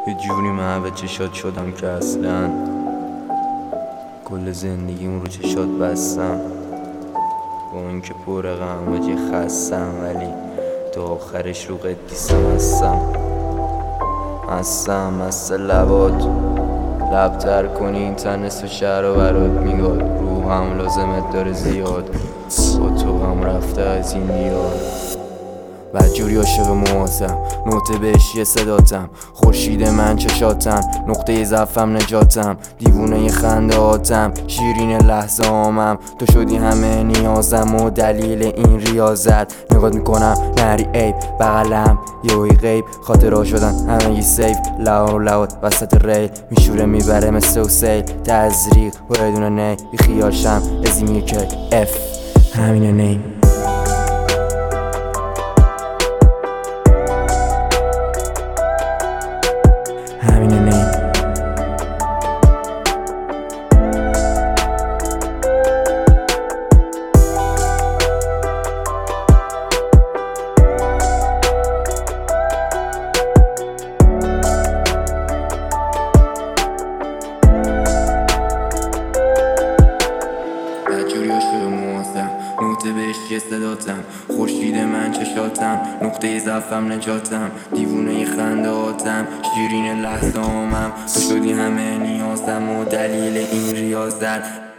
یه جوری محو چشات شدم که اصلا کل زندگیم رو چشات بستم. با اینکه پر غم و خستم، ولی تا آخرش رو قدیسم هستم مست لبات. لبتر کنی این تن نصف شهر رو برات میگاد. روحم لازمت داره زیاد، با تو غم رفته از این دیار. بدجوری عاشق موهاتم، نوته بهشی صداتم، خورشید من چشاتم، نقطه ضعفم نجاتم، دیوونه خنده هاتم، شیرین لحظه آمم. تو شدی همه نیازم و دلیل این ریاضت. نگات میکنم نری عیب بغلم یهویی غیب، خاطرها شدن همه ی سیف. لوت وسط ریل میشوره میبره مثل سیل، تزریق بدون نی بی خیالشم ازی که اف همینه نیم. همینه نیم. بدجوری عاشق موهاتم، نوته بهشی صداتم، خورشید من چشاتم، نقطه ضعفم نجاتم، دیوونه خنده هاتم، شیرین لحظه آمم. تو شدی همه نیازم و دلیل این ریاضت.